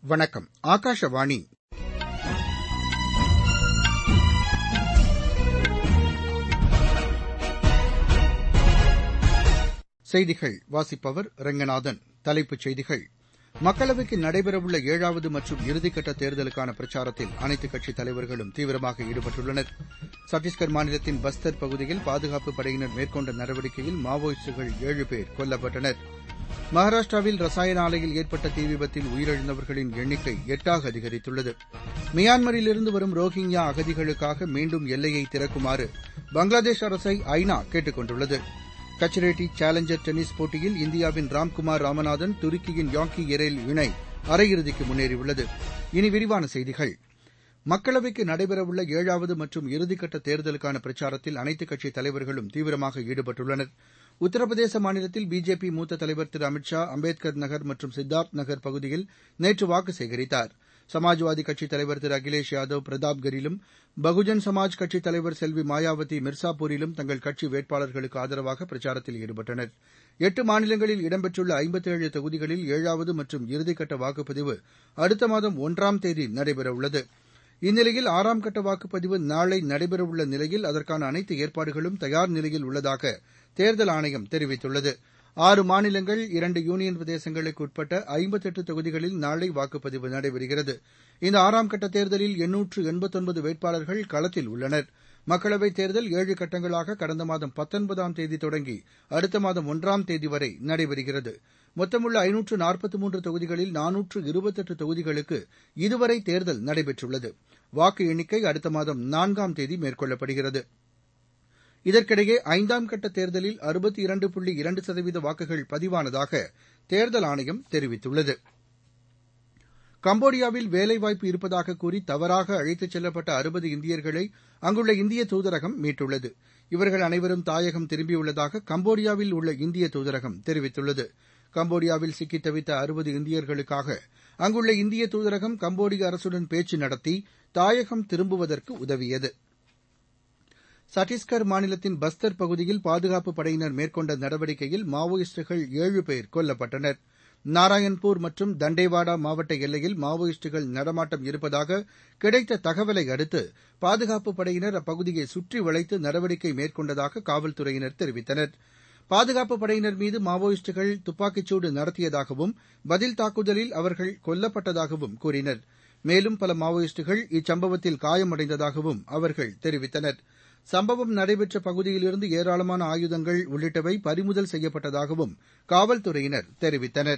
வணக்கம். ஆகாஷவாணி. செய்திகள் வாசிப்பவர் ரெங்கநாதன். தலைப்புச் செய்திகள். மக்களவைக்கு நடைபெறவுள்ள 7வது மற்றும் இறுதிக்கட்ட தேர்தலுக்கான பிரச்சாரத்தில் அனைத்துக் கட்சித் தலைவர்களும் தீவிரமாக ஈடுபட்டுள்ளனர். சத்தீஸ்கர் மாநிலத்தின் பஸ்தர் பகுதியில் பாதுகாப்புப் படையினர் மேற்கொண்ட நடவடிக்கையில் மாவோயிஸ்டுகள் 7 பேர் கொல்லப்பட்டனர். மகாராஷ்டிராவில் ரசாயன ஆலையில் ஏற்பட்ட தீ விபத்தில் உயிரிழந்தவர்களின் எண்ணிக்கை 8ஆக அதிகரித்துள்ளது. மியான்மரிலிருந்து வரும் ரோஹிங்யா அகதிகளுக்காக மீண்டும் எல்லையை திறக்குமாறு பங்களாதேஷ் அரசை ஐநா கேட்டுக் கொண்டுள்ளது. கச்ரேட்டி சேலஞ்சர் டென்னிஸ் போட்டியில் இந்தியாவின் ராம்குமார் ராமநாதன், துருக்கியின் யாங்கி எரேல் இணை அரையிறுதிக்கு முன்னேறியுள்ளது. இனி விரிவான செய்திகள். மக்களவைக்கு நடைபெறவுள்ள 7வது மற்றும் இறுதிக்கட்ட தேர்தலுக்கான பிரச்சாரத்தில் அனைத்துக் கட்சித் தலைவர்களும் தீவிரமாக ஈடுபட்டுள்ளனர். உத்தரப்பிரதேச மாநிலத்தில் பிஜேபி மூத்த தலைவர் திரு அமித் ஷா அம்பேத்கர் நகர் மற்றும் சித்தார்த் நகர் பகுதியில் நேற்று வாக்கு சேகரித்தார். சமாஜ்வாதி கட்சித் தலைவர் திரு அகிலேஷ் யாதவ் பிரதாப்கரிலும், பகுஜன் சமாஜ் கட்சித் தலைவர் செல்வி மாயாவதி மிர்சாபூரிலும் தங்கள் கட்சி வேட்பாளர்களுக்கு ஆதரவாக பிரச்சாரத்தில் ஈடுபட்டனர். 8 மாநிலங்களில் இடம்பெற்றுள்ள 57 தொகுதிகளில் 7வது மற்றும் இறுதிக்கட்ட வாக்குப்பதிவு அடுத்த மாதம் 1ஆம் தேதி நடைபெறவுள்ளது. இந்நிலையில் 6ஆம் கட்ட வாக்குப்பதிவு நாளை நடைபெறவுள்ள நிலையில் அதற்கான அனைத்து ஏற்பாடுகளும் தயார் நிலையில் உள்ளதாக தேர்தல் ஆணையம் தெரிவித்துள்ளது. 6 மாநிலங்கள், 2 யூனியன் பிரதேசங்களுக்கு உட்பட்ட 58 தொகுதிகளில் நாளை வாக்குப்பதிவு நடைபெறுகிறது. இந்த 6ஆம் கட்ட தேர்தலில் 889 வேட்பாளர்கள் களத்தில் உள்ளனர். மக்களவைத் தேர்தல் 7 கட்டங்களாக கடந்த மாதம் 19ஆம் தேதி தொடங்கி அடுத்த மாதம் 1ஆம் தேதி வரை நடைபெறுகிறது. மொத்தமுள்ள 543 தொகுதிகளில் 428 தொகுதிகளுக்கு இதுவரை தேர்தல் நடைபெற்றுள்ளது. வாக்கு எண்ணிக்கை அடுத்த மாதம் 4ஆம் தேதி மேற்கொள்ளப்படுகிறது. இதற்கிடையே 5ஆம் கட்ட தேர்தலில் 62.2% வாக்குகள் பதிவானதாக தேர்தல் ஆணையம் தெரிவித்துள்ளது. கம்போடியாவில் வேலைவாய்ப்பு இருப்பதாக கூறி தவறாக அழைத்துச் செல்லப்பட்ட 60 இந்தியர்களை அங்குள்ள இந்திய தூதரகம் மீட்டுள்ளது. இவர்கள் அனைவரும் தாயகம் திரும்பியுள்ளதாக கம்போடியாவில் உள்ள இந்திய தூதரகம் தெரிவித்துள்ளது. கம்போடியாவில் சிக்கித் தவித்த 60 இந்தியர்களுக்காக அங்குள்ள இந்திய தூதரகம் கம்போடிய அரசுடன் பேச்சு நடத்தி தாயகம் திரும்புவதற்கு உதவியது. சத்தீஸ்கர் மாநிலத்தின் பஸ்தர் பகுதியில் பாதுகாப்புப் படையினர் மேற்கொண்ட நடவடிக்கையில் மாவோயிஸ்டுகள் 7 பேர் கொல்லப்பட்டனர். நாராயண்பூர் மற்றும் தண்டேவாடா மாவட்ட எல்லையில் மாவோயிஸ்டுகள் நடமாட்டம் இருப்பதாக கிடைத்த தகவலை அடுத்து பாதுகாப்புப் படையினர் அப்பகுதியை சுற்றி வளைத்து நடவடிக்கை மேற்கொண்டதாக காவல்துறையினர் தெரிவித்தனர். பாதுகாப்புப் படையினர் மீது மாவோயிஸ்டுகள் துப்பாக்கிச்சூடு நடத்தியதாகவும் பதில் தாக்குதலில் அவர்கள் கொல்லப்பட்டதாகவும் கூறினர். மேலும் பல மாவோயிஸ்டுகள் இச்சம்பவத்தில் காயமடைந்ததாகவும் அவர்கள் தெரிவித்தனர். சம்பவம் நடைபெற்ற பகுதியிலிருந்து ஏராளமான ஆயுதங்கள் உள்ளிட்டவை பறிமுதல் செய்யப்பட்டதாகவும் காவல்துறையினர் தெரிவித்தனர்.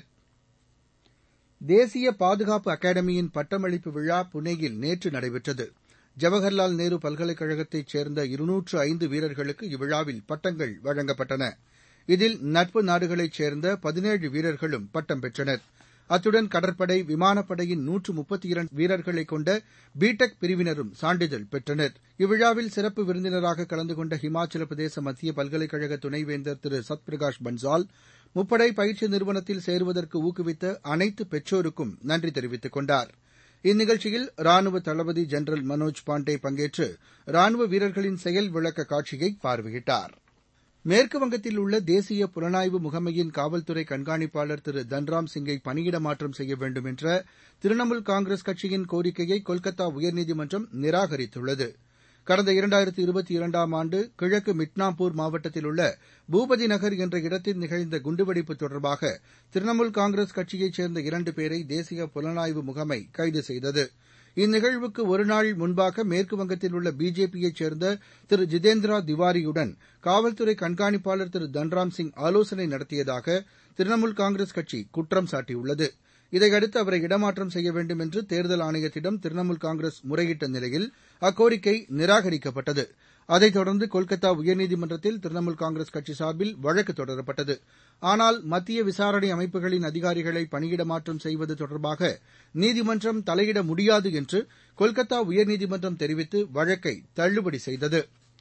தேசிய பாதுகாப்பு அகாடமியின் பட்டமளிப்பு விழா புனேயில் நேற்று நடைபெற்றது. ஜவஹர்லால் நேரு பல்கலைக்கழகத்தைச் சேர்ந்த 205 வீரர்களுக்கு இவ்விழாவில் பட்டங்கள் வழங்கப்பட்டன. இதில் நட்பு நாடுகளைச் சேர்ந்த 17 வீரர்களும் பட்டம் பெற்றனர். அத்துடன் கடற்படை, விமானப்படையின் 132 வீரர்களைக் கொண்ட பிடெக் பிரிவினரும் சான்றிதழ் பெற்றனர். இவ்விழாவில் சிறப்பு விருந்தினராக கலந்து கொண்ட ஹிமாச்சல பிரதேச மத்திய பல்கலைக்கழக துணைவேந்தர் திரு சத்பிரகாஷ் பன்சால், முப்படை பயிற்சி நிறுவனத்தில் சேருவதற்கு ஊக்குவித்த அனைத்து பெற்றோருக்கும் நன்றி தெரிவித்துக் கொண்டார். இந்நிகழ்ச்சியில் ராணுவ தளபதி ஜெனரல் மனோஜ் பாண்டே பங்கேற்று ராணுவ வீரர்களின் செயல் விளக்க காட்சியை பார்வையிட்டார். மேற்குவங்கத்தில் உள்ள தேசிய புலனாய்வு முகமையின் காவல்துறை கண்காணிப்பாளர் திரு தன்ராம் சிங்கை பணியிட மாற்றம் செய்ய வேண்டும் என்ற திரிணாமுல் காங்கிரஸ் கட்சியின் கோரிக்கையை கொல்கத்தா உயர்நீதிமன்றம் நிராகரித்துள்ளது. கடந்த 2022ஆம் ஆண்டு கிழக்கு மிட்னாப்பூர் மாவட்டத்தில் உள்ள பூபதி நகர் என்ற இடத்தில் நிகழ்ந்த குண்டுவெடிப்பு தொடர்பாக திரிணாமுல் காங்கிரஸ் கட்சியைச் சேர்ந்த 2 பேரை தேசிய புலனாய்வு முகமை கைது செய்தது. இந்நிகழ்வுக்கு ஒருநாள் முன்பாக மேற்குவங்கத்தில் உள்ள பிஜேபியைச் சேர்ந்த திரு ஜிதேந்திரா திவாரியுடன் காவல்துறை கண்காணிப்பாளர் திரு தன்ராம் சிங் ஆலோசனை நடத்தியதாக திரிணாமுல் காங்கிரஸ் கட்சி குற்றம் சாட்டியுள்ளது. இதையடுத்து அவரை இடமாற்றம் செய்ய வேண்டும் என்று தேர்தல் ஆணையத்திடம் திரிணாமுல் காங்கிரஸ் முறையிட்ட நிலையில் அக்கோரிக்கை நிராகரிக்கப்பட்டது. அதைத் தொடர்ந்து கொல்கத்தா உயர்நீதிமன்றத்தில் திரிணாமுல் காங்கிரஸ் கட்சி சார்பில் வழக்கு தொடரப்பட்டது. ஆனால் மத்திய விசாரணை அமைப்புகளின் அதிகாரிகளை பணியிட மாற்றம் செய்வது தொடர்பாக நீதிமன்றம் தலையிட முடியாது என்று கொல்கத்தா உயர்நீதிமன்றம் தெரிவித்து வழக்கை தள்ளுபடி செய்தது.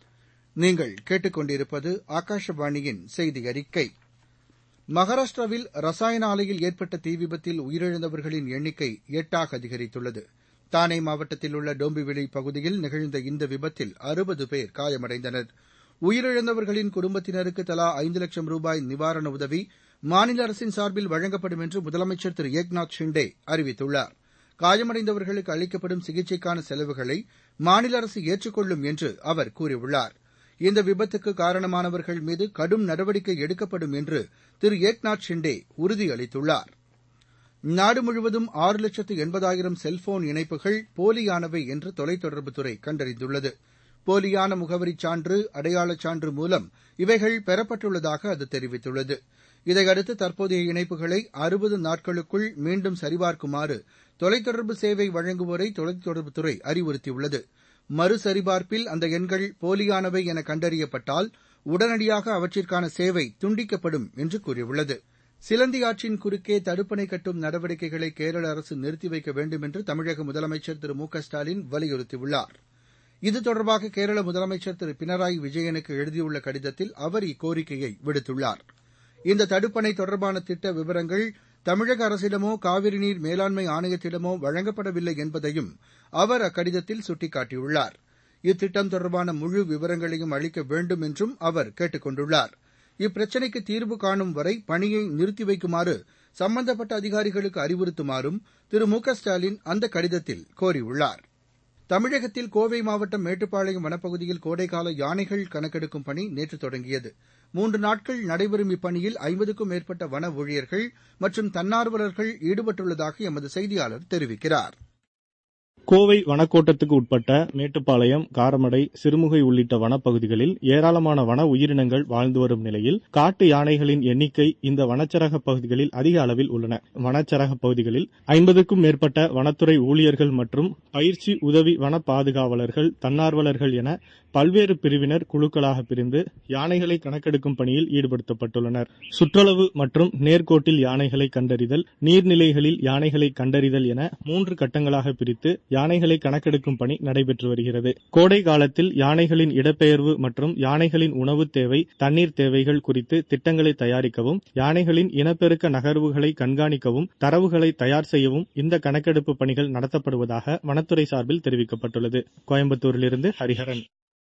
நீங்கள் கேட்டுக் ஆகாஷவாணியின் செய்தி அறிக்கை. மகாராஷ்டிராவில் ரசாயன ஆலையில் ஏற்பட்ட தீ விபத்தில் உயிரிழந்தவர்களின் எண்ணிக்கை 8ஆக அதிகரித்துள்ளது. தானே மாவட்டத்தில் உள்ள டோம்பிவிலி பகுதியில் நிகழ்ந்த இந்த விபத்தில் 60 பேர் காயமடைந்தனர். உயிரிழந்தவர்களின் குடும்பத்தினருக்கு தலா 5 லட்சம் ரூபாய் நிவாரண உதவி மாநில அரசின் சார்பில் வழங்கப்படும் என்று முதலமைச்சர் திரு ஏக்நாத் ஷிண்டே அறிவித்துள்ளார். காயமடைந்தவர்களுக்கு அளிக்கப்படும் சிகிச்சைக்கான செலவுகளை மாநில அரசு ஏற்றுக்கொள்ளும் என்று அவர் கூறியுள்ளார். இந்த விபத்துக்கு காரணமானவர்கள் மீது கடும் நடவடிக்கை எடுக்கப்படும் என்று திரு ஏக்நாத் ஷிண்டே உறுதியளித்துள்ளார். நாடு முழுவதும் 6,80,000 செல்போன் இணைப்புகள் போலியானவை என்று தொலைத்தொடர்புத்துறை கண்டறிந்துள்ளது. போலியான முகவரிச் சான்று, அடையாளச் சான்று மூலம் இவைகள் பெறப்பட்டுள்ளதாக அது தெரிவித்துள்ளது. இதையடுத்து தற்போதைய இணைப்புகளை 60 நாட்களுக்குள் மீண்டும் சரிபார்க்குமாறு தொலைத்தொடர்பு சேவை வழங்குவோரை தொலைத்தொடர்புத்துறை அறிவுறுத்தியுள்ளது. மறுசரிபார்ப்பில் அந்த எண்கள் போலியானவை என கண்டறியப்பட்டால் உடனடியாக அவற்றிற்கான சேவை துண்டிக்கப்படும் என்று கூறியுள்ளது. சிலந்தி ஆற்றின் குறுக்கே தடுப்பணை கட்டும் நடவடிக்கைகளை கேரள அரசு நிறுத்தி வைக்க வேண்டும் என்று தமிழக முதலமைச்சர் திரு மு க ஸ்டாலின் வலியுறுத்தியுள்ளார். இது தொடர்பாக கேரள முதலமைச்சர் திரு பினராயி விஜயனுக்கு எழுதியுள்ள கடிதத்தில் அவர் இக்கோரிக்கையை விடுத்துள்ளார். இந்த தடுப்பணை தொடர்பான திட்ட விவரங்கள் தமிழக அரசிடமோ காவிரி நீர் மேலாண்மை ஆணையத்திடமோ வழங்கப்படவில்லை என்பதையும் அவர் அக்கடிதத்தில் சுட்டிக்காட்டியுள்ளார். இத்திட்டம் தொடர்பான முழு விவரங்களையும் அளிக்க வேண்டும் என்றும் அவர் கேட்டுக் கொண்டுள்ளார். இப்பிரச்சினைக்கு தீர்வு காணும் வரை பணியை நிறுத்தி வைக்குமாறு சம்பந்தப்பட்ட அதிகாரிகளுக்கு அறிவுறுத்துமாறும் திரு மு க ஸ்டாலின் அந்த கடிதத்தில் கோரியுள்ளார். தமிழகத்தில் கோவை மாவட்டம் மேட்டுப்பாளையம் வனப்பகுதியில் கோடைக்கால யானைகள் கணக்கெடுக்கும் பணி நேற்று தொடங்கியது. 3 நாட்கள் நடைபெறும் இப்பணியில் 50க்கும் மேற்பட்ட வன ஊழியர்கள் மற்றும் தன்னார்வலர்கள் ஈடுபட்டுள்ளதாக எமது செய்தியாளர் தெரிவிக்கிறார். கோவை வனக்கோட்டத்துக்கு உட்பட்ட மேட்டுப்பாளையம், காரமடை, சிறுமுகை உள்ளிட்ட வனப்பகுதிகளில் ஏராளமான வன உயிரினங்கள் வாழ்ந்து வரும் நிலையில் காட்டு யானைகளின் எண்ணிக்கை இந்த வனச்சரக பகுதிகளில் அதிக அளவில் உள்ளன. வனச்சரக பகுதிகளில் 50க்கும் மேற்பட்ட வனத்துறை ஊழியர்கள் மற்றும் பயிற்சி உதவி வன பாதுகாவலர்கள், தன்னார்வலர்கள் என பல்வேறு பிரிவினர் குழுக்களாக பிரிந்து யானைகளை கணக்கெடுக்கும் பணியில் ஈடுபடுத்தப்பட்டுள்ளனர். சுற்றளவு மற்றும் நேர்கோட்டில் யானைகளை கண்டறிதல், நீர்நிலைகளில் யானைகளை கண்டறிதல் என 3 கட்டங்களாக பிரித்து யானைகளை கணக்கெடுக்கும் பணி நடைபெற்று வருகிறது. கோடை காலத்தில் யானைகளின் இடப்பெயர்வு மற்றும் யானைகளின் உணவு தேவை, தண்ணீர் தேவைகள் குறித்து திட்டங்களை தயாரிக்கவும், யானைகளின் இனப்பெருக்க நகர்வுகளை கண்காணிக்கவும், தரவுகளை தயார் செய்யவும் இந்த கணக்கெடுப்பு பணிகள் நடத்தப்படுவதாக வனத்துறை சார்பில் தெரிவிக்கப்பட்டுள்ளது. கோயம்புத்தூரிலிருந்து ஹரிஹரன்.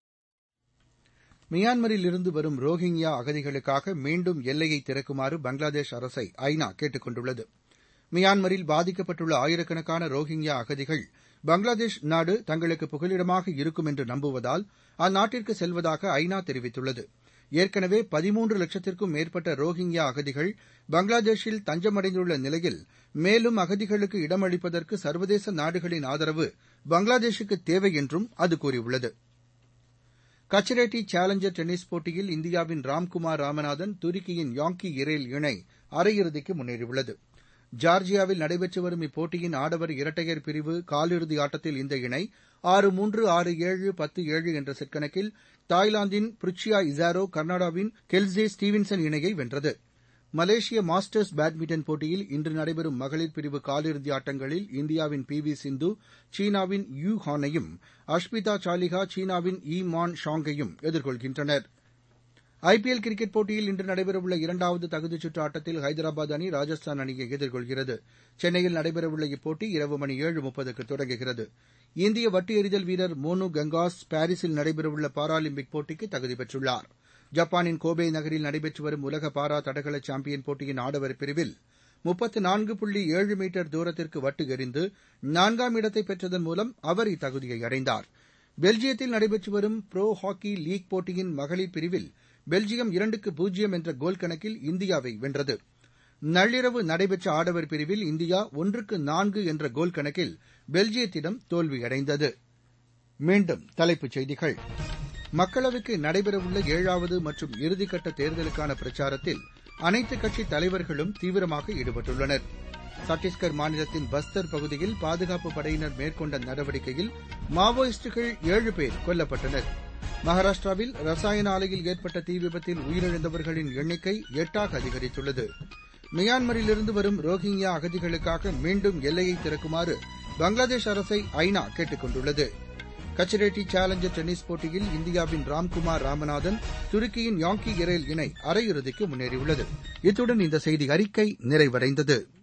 மியான்மரில் இருந்து வரும் ரோஹிங்யா அகதிகளுக்காக மீண்டும் எல்லையை திறக்குமாறு பங்களாதேஷ் அரசை ஐநா கேட்டுக் கொண்டுள்ளது. மியான்மரில் பாதிக்கப்பட்டுள்ள ஆயிரக்கணக்கான ரோஹிங்யா அகதிகள் பங்களாதேஷ் நாடு தங்களுக்கு புகலிடமாக இருக்கும் என்று நம்புவதால் அந்நாட்டிற்கு செல்வதாக ஐநா தெரிவித்துள்ளது. ஏற்கனவே 13 லட்சத்திற்கும் மேற்பட்ட ரோஹிங்யா அகதிகள் பங்களாதேஷில் தஞ்சமடைந்துள்ள நிலையில் மேலும் அகதிகளுக்கு இடமளிப்பதற்கு சர்வதேச நாடுகளின் ஆதரவு பங்களாதேஷுக்கு தேவை என்றும் அது கூறியுள்ளது. கச்சரேட்டி சேலஞ்சர் டென்னிஸ் போட்டியில் இந்தியாவின் ராம்குமார் ராமநாதன், துருக்கியின் யாங்கி இரேல் இணை அரையிறுதிக்கு முன்னேறியுள்ளது. ஜார்ஜியாவில் நடைபெற்று வரும் இப்போட்டியின் ஆடவர் இரட்டையர் பிரிவு காலிறுதி ஆட்டத்தில் இந்த இணை 6-3, 6-7, 10-7 என்ற செட் கணக்கில் தாய்லாந்தின் புருச்சியா இசாரோ, கனடாவின் கெல்சே ஸ்டீவன்சன் இணையை வென்றது. மலேசிய மாஸ்டர்ஸ் பேட்மிண்டன் போட்டியில் இன்று நடைபெறும் மகளிர் பிரிவு காலிறுதி ஆட்டங்களில் இந்தியாவின் பி.வி. சிந்து சீனாவின் யூ ஹானையும், அஷ்மிதா சாலிஹா சீனாவின் யி மான் ஷாங்கையும் எதிர்கொள்கின்றனர். ஐபிஎல் கிரிக்கெட் போட்டியில் இன்று நடைபெறவுள்ள 2வது தகுதிச் சுற்று ஆட்டத்தில் ஹைதராபாத் அணி ராஜஸ்தான் அணியை எதிர்கொள்கிறது. சென்னையில் நடைபெறவுள்ள இப்போட்டி இரவு மணி 7:30க்கு தொடங்குகிறது. இந்திய வட்டு எறிதல் வீரர் மோனு கங்காஸ் பாரிஸில் நடைபெறவுள்ள பாராலிம்பிக் போட்டிக்கு தகுதி பெற்றுள்ளார். ஜப்பானின் கோபே நகரில் நடைபெற்று வரும் உலக பாரா தடகள சாம்பியன் போட்டியின் ஆடவர் பிரிவில் 34.7 மீட்டர் தூரத்திற்கு வட்டு எறிந்து 4ஆம் இடத்தை பெற்றதன் மூலம் அவர் இத்தகுதியை அடைந்தார். பெல்ஜியத்தில் நடைபெற்று வரும் புரோ ஹாக்கி லீக் போட்டியின் மகளிர் பிரிவில் பெல்ஜியம் 2-0 என்ற கோல் கணக்கில் இந்தியாவை வென்றது. நள்ளிரவு நடைபெற்ற ஆடவர் பிரிவில் இந்தியா 1-4 என்ற கோல் கணக்கில் பெல்ஜியத்திடம் தோல்வியடைந்தது. மீண்டும் தலைப்புச் செய்திகள். மக்களவைக்கு நடைபெறவுள்ள 7வது மற்றும் இறுதிக்கட்ட தேர்தலுக்கான பிரச்சாரத்தில் அனைத்துக் கட்சித் தலைவர்களும் தீவிரமாக ஈடுபட்டுள்ளனர். சத்தீஸ்கர் மாநிலத்தின் பஸ்தர் பகுதியில் பாதுகாப்புப் படையினர் மேற்கொண்ட நடவடிக்கையில் மாவோயிஸ்டுகள் 7 பேர் கொல்லப்பட்டனர். மகாராஷ்டிராவில் ரசாயன ஆலையில் ஏற்பட்ட தீ விபத்தில் உயிரிழந்தவர்களின் எண்ணிக்கை 8ஆக அதிகரித்துள்ளது. மியான்மரிலிருந்து வரும் ரோஹிங்யா அகதிகளுக்காக மீண்டும் எல்லையை திறக்குமாறு பங்களாதேஷ் அரசை ஐநா கேட்டுக் கொண்டுள்ளது. கச்சரேட்டி சேலஞ்சர் டென்னிஸ் போட்டியில் இந்தியாவின் ராம்குமார் ராமநாதன், துருக்கியின் யாங்கி இரேல் இணை அரையிறுதிக்கு முன்னேறியுள்ளது. இத்துடன் இந்த செய்தி அறிக்கை நிறைவடைந்தது.